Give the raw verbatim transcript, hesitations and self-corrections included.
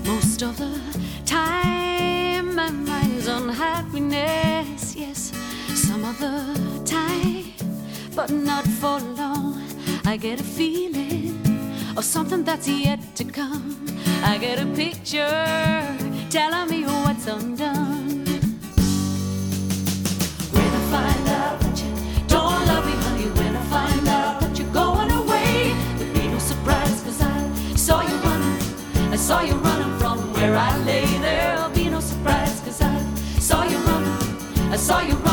Most of the time my mind's on happiness, yes, some of the time, but not for long. I get a feeling of something that's yet to come. I get a picture telling me what's undone. When I find out that you don't love me, honey, when I find out that you're going away, there'll be no surprise, 'cause I saw you running, I saw you running from where I lay. There'll be no surprise, 'cause I saw you running, I saw you running